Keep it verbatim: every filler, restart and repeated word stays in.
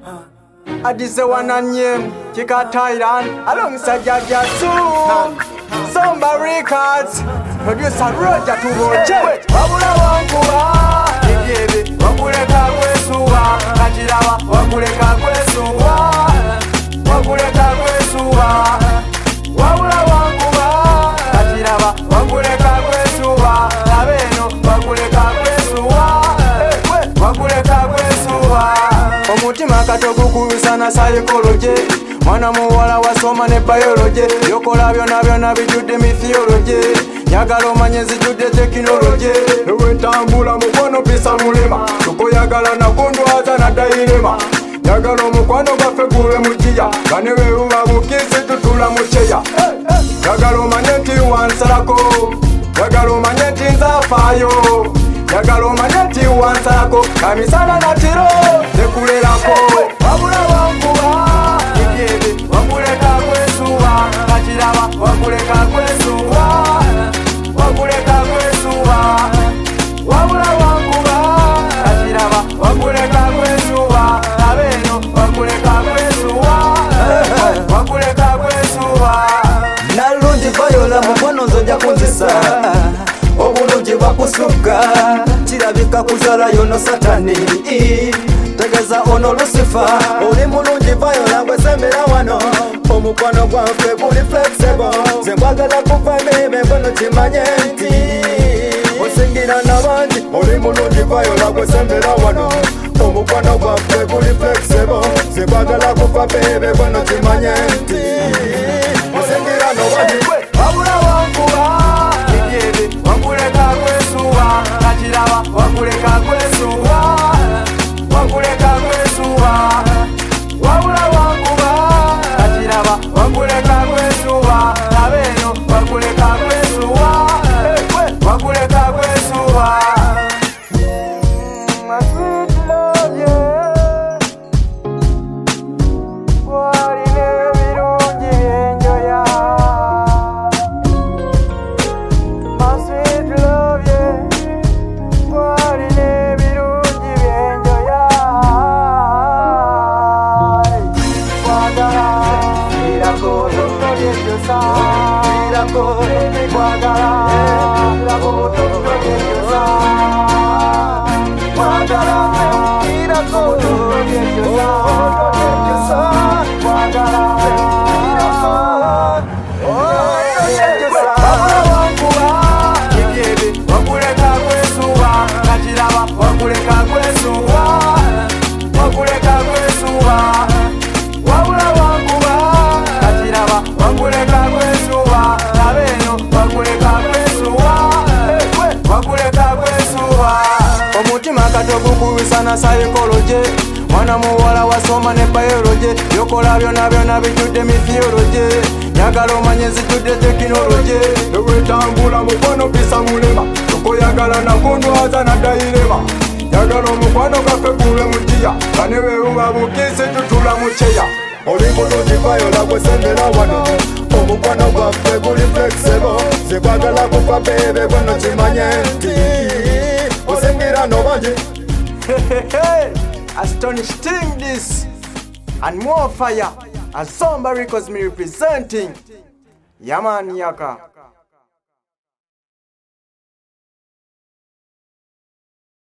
Adize one name, Kika Thailand, alongside Jaja Soon, Somba Records, producer Roger to Roger. Wabula wankuwa, Igebe, wakuleka kwesuwa, Kachirawa, wakuleka kwesuwa, wakuleka kwesuwa. Wabula wankuwa, Kachirawa, wakuleka kwesuwa, Nabeno, wakuleka kwesuwa, wakuleka kwesuwa. Omutima katogo kubisana psychology, mwana muwala wasoma ne biology, yokola byonna byonna bijudde mythology, nyagala omanye zijudde technology. Ewe ntambula mukwano pisa mulema, tukoyagala nakundwaza nadayirema, nyagala omukwano gaffe gube mujiya, bane beruba bukisi tutula mu cheya. Nyagala omanye nti wansalako, nyagala omanye nti nzafaayo, nyagala omanye nti wansalako, kamisana natiro nekulerako. Wabula wankuwa, Igebe, wakuleka kwesuwa, Kachirawa, wakuleka kwesuwa, wakuleka kwesuwa. Wabula wankuwa, Kachirawa, wakuleka kwesuwa, Nabeno, wakuleka kwesuwa, wakuleka kwesuwa. Nalungi bayola mukwano nzojja kunzisa, obulungi bwakusuka, kirabika kuzala yono satani, tegeza ono Lucifer. Oli mulungi bayola ngwesembera wano, omukwano gwaffe guli flexible, nze nkwagala kuva mebe mbono kimanye nti osingira nabangi. Oli mulungi bayola ngwesembera wano, omukwano gwaffe guli flexible, nze nkwagala kuva mebe mbono kimanye nti osingira nabangi. Wabula wankuwa, Igebe, wakuleka kwesuwa, Kachirawa, wakuleka kwesuwa, wakuleka kwesuwa. Wabula wankuwa, Kachirawa, wakuleka kwesuwa, Nabeno, wakuleka kwesuwa, wakuleka kwesuwa. My sweet love, yeah. Warine birungi byenjoya. My sweet love, yeah. Warine birungi byenjoya. Kwagala, Irako, tolyejosa. Irako, Kwagala, labo tolyejosa. Kwagala, Irako, tolyejosa. Kwagala, Wabula wankuwa, Igebe, wakuleka kwesuwa, Kachirawa, wakuleka kwesuwa, wakuleka kwesuwa. Wabula wankuwa, Kachirawa, wakuleka kwesuwa, Nabeno, wakuleka kwesuwa, wakuleka kwesuwa. Omutima katogo kubisana psychology, mwana muwala wasoma ne biology, yokola byonna byonna bijudde mythology, nyagala omanye zijudde technology. Ewe ntambula mukwano pisa mulema, tukoyagala nakundwaza nadayirema, nyagala omukwano gaffe gube mujiya, bane beruba bukisi tutula mu cheya. oli mulungi bayola gwesembera wano, omukwano gwaffe guli flexible, nze kwagala kuva bebe bweno kimanye nti osingira nobangi. Hey, hey, hey. Astonishing this and more fire as Somba Records me representing. Yaman Yaka.